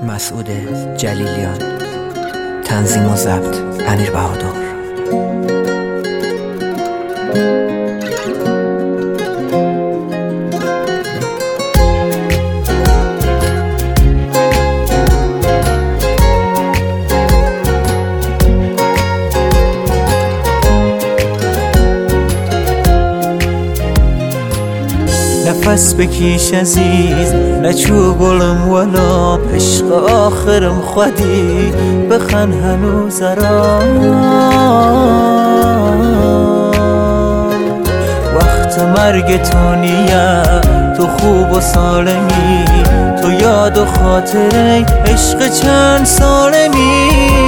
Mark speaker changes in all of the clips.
Speaker 1: مسعود جلیلیان. تنظیم و ضبط امیر بهادر.
Speaker 2: نفس بکش عزیز نچو گلم ولا عشق آخرم خودی بخن هنوز را وقت مرگ تو نیه تو خوب و سالمی تو یاد و خاطره عشق چند سالمی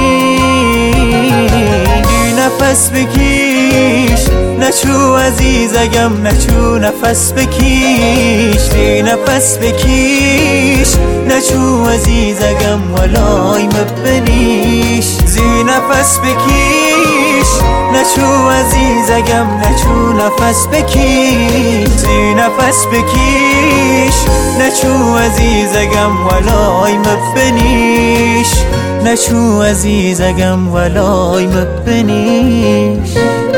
Speaker 2: نفس بکش نچو عزیزگم نچو نفس بکش دی نفس بکش نچو عزیزگم ولای مبنیش زی نفس بکش نچو عزیزگم نچو نفس بکش زی نفس بکش نچو عزیزگم ولای مبنیش نچو عزیزگم ولای مبنیش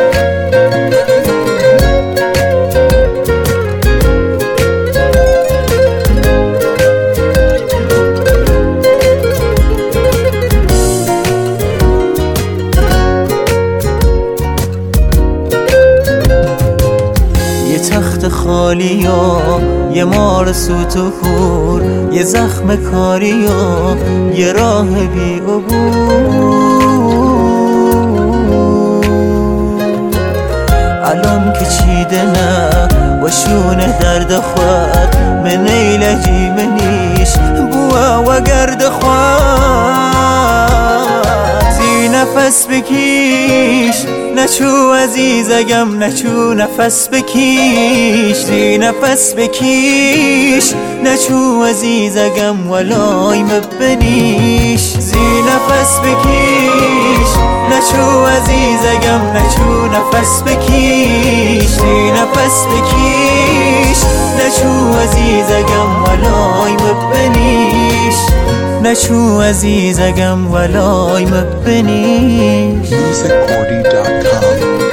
Speaker 2: تخت خالی و یه مار سوت و کور یه زخم کاری و یه راه بی عبور الان که چیده نه و شونه درد خود من ایلجی منیش بوا و گرد خود زی نفس بکش نچو عزیزگم نچو نفس بکش زی نفس بکش نچو عزیزگم ولای مبنیش زی نفس بکش نچو عزیزگم نچو نفس بکش زی نفس بکش نچو عزیزگم ولای مبنیش نچو عزیزگم ولای مبنیش
Speaker 3: musiccordy.com